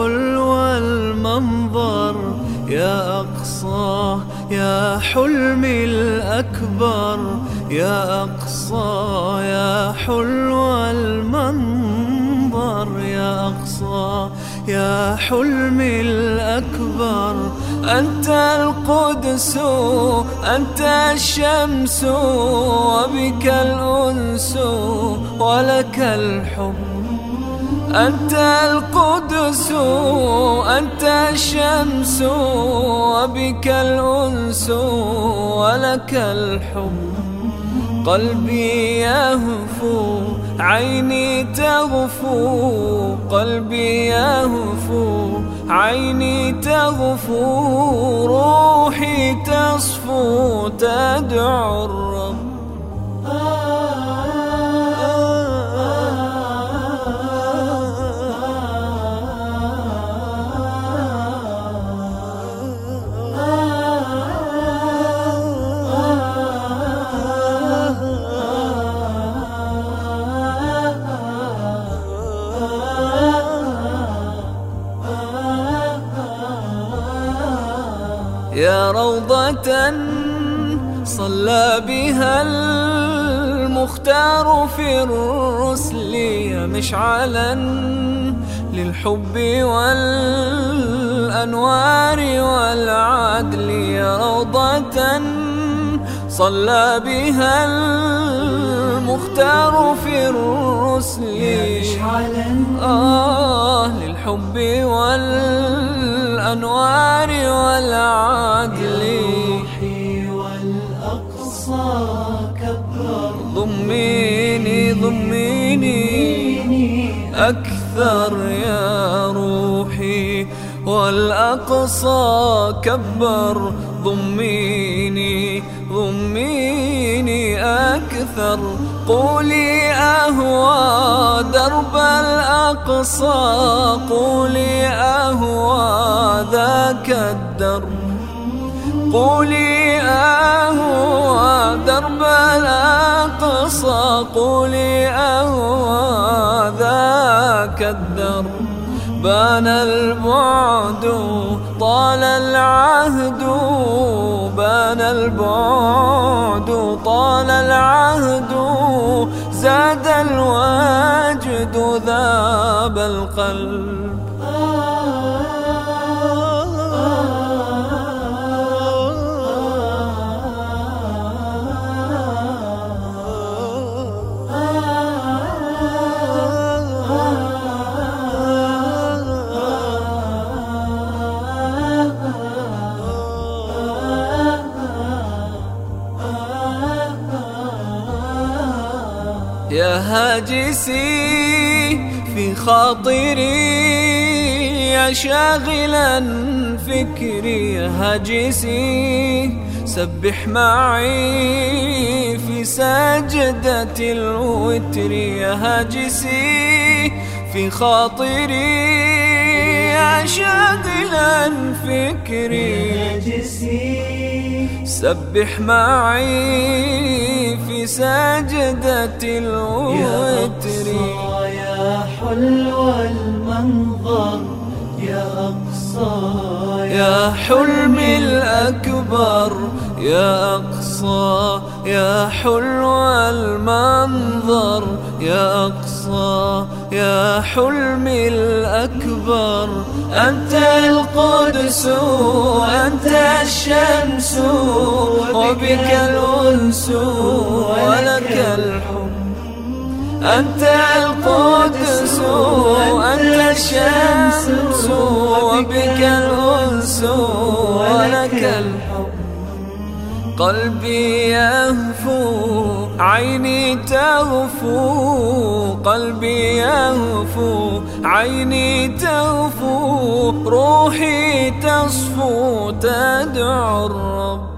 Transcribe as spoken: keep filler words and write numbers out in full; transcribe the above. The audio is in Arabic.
حلو المنظر يا أقصى يا حلمي الأكبر يا أقصى يا حلو المنظر يا أقصى يا حلمي الأكبر. أنت القدس أنت الشمس وبك الأنس ولك الحب. أنت القدس أنت الشمس وبك الأنس ولك الحب. قلبي يهفو عيني تغفو قلبي يهفو عيني تغفو روحي تصفو تدعو الرب. يا روضة صلى بها المختار في الرسل يا مشعلا للحب والأنوار والعدل. يا روضة صلى بها المختار في الرسل يا مشعلا آه للحب والأنوار والعدل. روحي والأقصى كبر ضميني ضميني أكثر يا روحي والأقصى كبر. ضميني ضميني أكثر. قولي أهوى درب الأقصى قولي أهوى ذاك الدرب. قولي أهوى درب الأقصى قولي أهوى ذاك الدرب. بان البعد طال العهد بان البعد طال العهد زاد الوجد ذاب القلب. يا هاجسي في خاطري يا شاغلا فكري. يا هاجسي سبح معي في سجدة الوتر. يا هاجسي في خاطري يا شاغلا فكري. سبح معي في سجدة الوتر. يا حلو المنظر يا أقصى يا حلمي الأكبر يا أقصى يا حلو المنظر يا أقصى يا حلمي الأكبر. أنت القدس أنت الشمس وبك الأنس ولك الحب. أنت القدس أنت الشمس وبك الأنس ولك الحب. قلبي يهفو عيني تغفو قلبي يهفو عيني تغفو روحي تصفو تدعو الرب.